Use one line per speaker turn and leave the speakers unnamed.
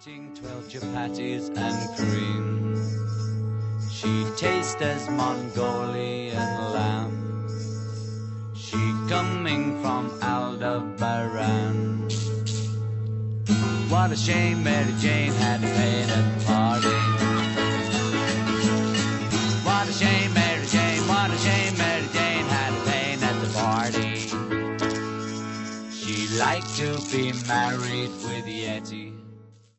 eating 12 chapatis and cream. She tastes as Mongolian lamb. She coming from Aldebaran. What a shame Mary Jane had to pay at the party. What a shame Mary Jane, what a shame Mary Jane had to pay at the party. She liked to be married with Yeti.